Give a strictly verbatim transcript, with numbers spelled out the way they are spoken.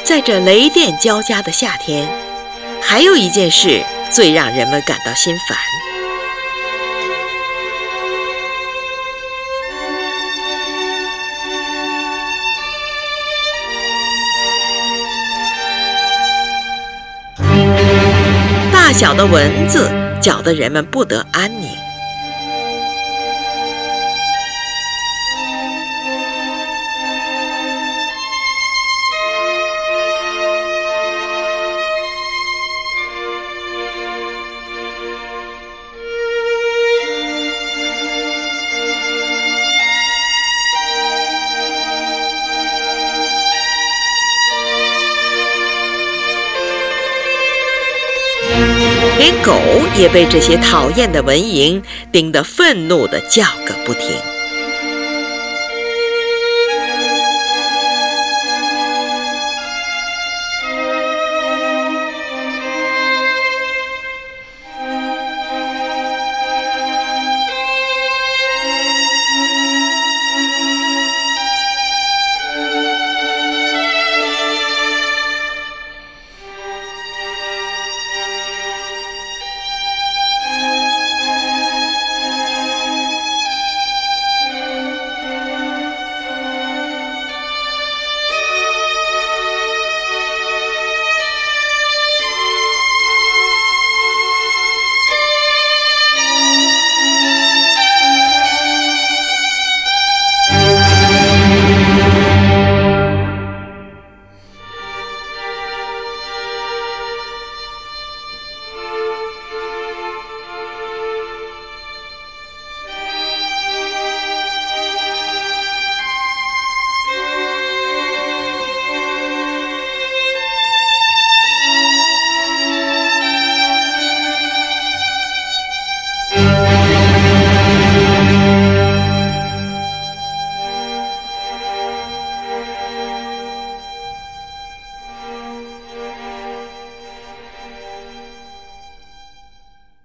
在这雷电交加的夏天，还有一件事最让人们感到心烦。大小的蚊子搅得人们不得安宁。连狗也被这些讨厌的蚊蝇叮得愤怒地叫个不停。